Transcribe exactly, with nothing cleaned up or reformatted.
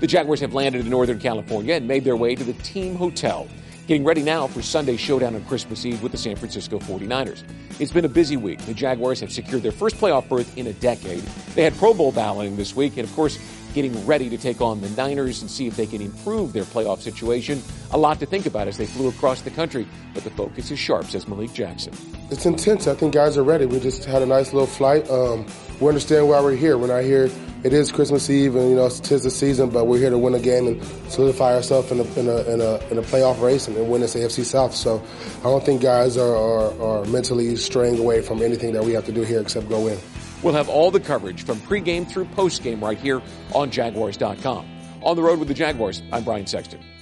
The Jaguars have landed in Northern California and made their way to the team hotel, getting ready now for Sunday's showdown on Christmas Eve with the San Francisco forty-niners. It's been a busy week. The Jaguars have secured their first playoff berth in a decade. They had Pro Bowl balloting this week, and of course, getting ready to take on the Niners and see if they can improve their playoff situation. A lot to think about as they flew across the country, but the focus is sharp, says Malik Jackson. It's intense. I think guys are ready. We just had a nice little flight. Um, we understand why we're here. We're not here. It is Christmas Eve, and you know it's tis the season, but we're here to win a game and solidify ourselves in a in a in a, in a playoff race and, and win this A F C South. So I don't think guys are, are are mentally straying away from anything that we have to do here except go win. We'll have all the coverage from pregame through postgame right here on Jaguars dot com. On the road with the Jaguars, I'm Brian Sexton.